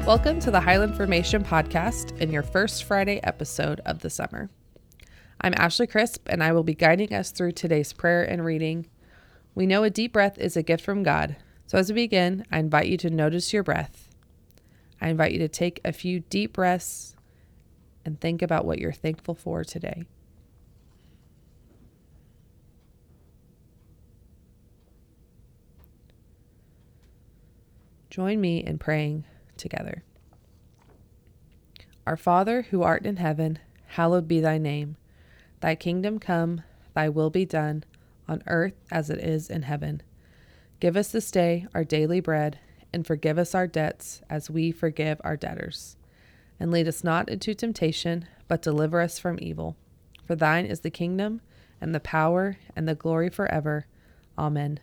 Welcome to the Highland Formation Podcast and your first Friday episode of the summer. I'm Ashley Crisp, and I will be guiding us through today's prayer and reading. We know a deep breath is a gift from God, so as we begin, I invite you to notice your breath. I invite you to take a few deep breaths and think about what you're thankful for today. Join me in praying together. Our Father, who art in heaven, hallowed be thy name. Thy kingdom come, thy will be done, on earth as it is in heaven. Give us this day our daily bread, and forgive us our debts as we forgive our debtors. And lead us not into temptation, but deliver us from evil. For thine is the kingdom, and the power, and the glory forever. Amen.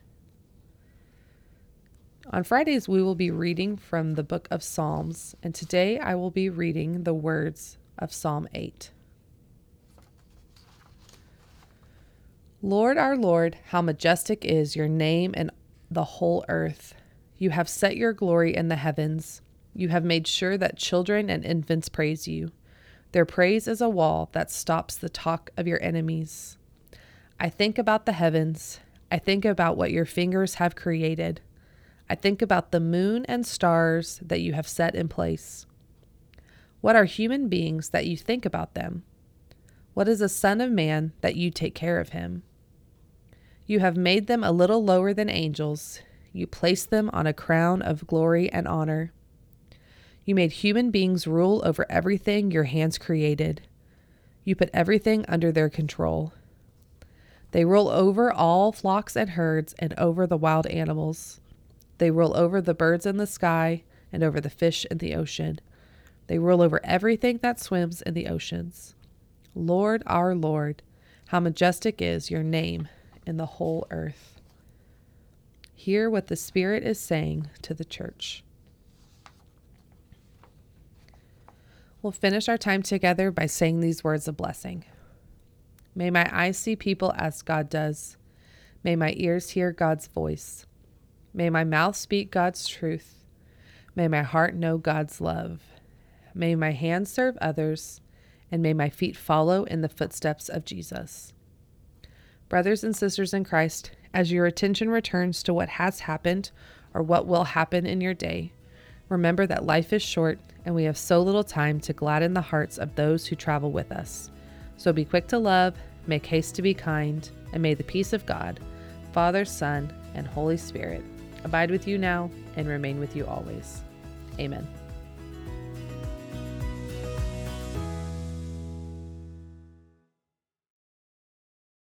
On Fridays, we will be reading from the book of Psalms, and today I will be reading the words of Psalm 8. Lord, our Lord, how majestic is your name in the whole earth. You have set your glory in the heavens. You have made sure that children and infants praise you. Their praise is a wall that stops the talk of your enemies. I think about the heavens. I think about what your fingers have created. I think about the moon and stars that you have set in place. What are human beings that you think about them? What is a son of man that you take care of him? You have made them a little lower than angels. You placed them on a crown of glory and honor. You made human beings rule over everything your hands created. You put everything under their control. They rule over all flocks and herds and over the wild animals. They rule over the birds in the sky and over the fish in the ocean. They rule over everything that swims in the oceans. Lord, our Lord, how majestic is your name in the whole earth. Hear what the Spirit is saying to the church. We'll finish our time together by saying these words of blessing. May my eyes see people as God does. May my ears hear God's voice. May my mouth speak God's truth. May my heart know God's love. May my hands serve others, and may my feet follow in the footsteps of Jesus. Brothers and sisters in Christ, as your attention returns to what has happened or what will happen in your day, remember that life is short and we have so little time to gladden the hearts of those who travel with us. So be quick to love, make haste to be kind, and may the peace of God, Father, Son, and Holy Spirit abide with you now and remain with you always. Amen.